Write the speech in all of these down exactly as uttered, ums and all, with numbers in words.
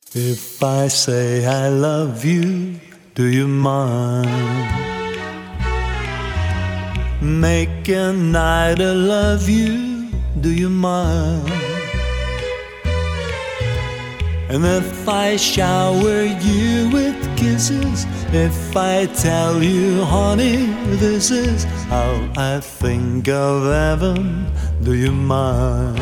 If I say I love you, do you mind? Make a night I love you, do you mind? And if I shower you with kisses, if I tell you, honey, this is how I think of heaven, do you mind?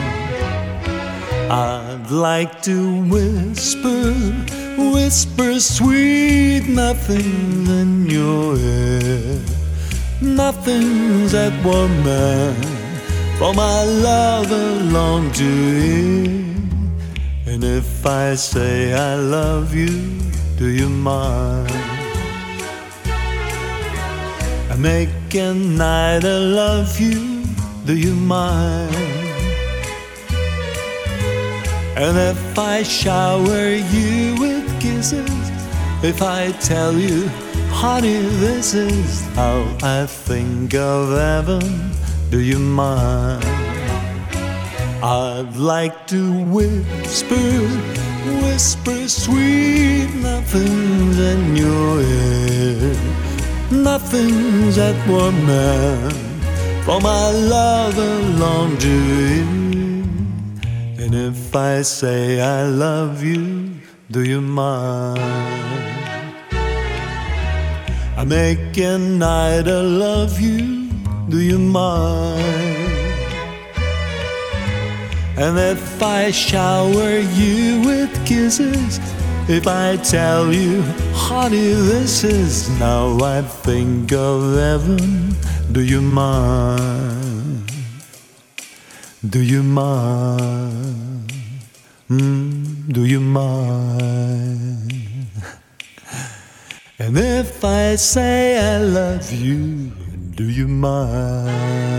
I'd like to whisper, whisper sweet nothings in your ear, nothings that woman for my love alone to hear. And if I say I love you, do you mind? I make a night I love you, do you mind? And if I shower you with kisses, if I tell you, honey, this is how I think of heaven, do you mind? I'd like to whisper, whisper sweet nothings in your ear, nothings that were meant for my love alone to hear. And if I say I love you, do you mind? I make a night I love you, do you mind? And if I shower you with kisses, if I tell you, honey, this is now I think of heaven, do you mind? Do you mind? Mm, do you mind? And if I say I love you, do you mind?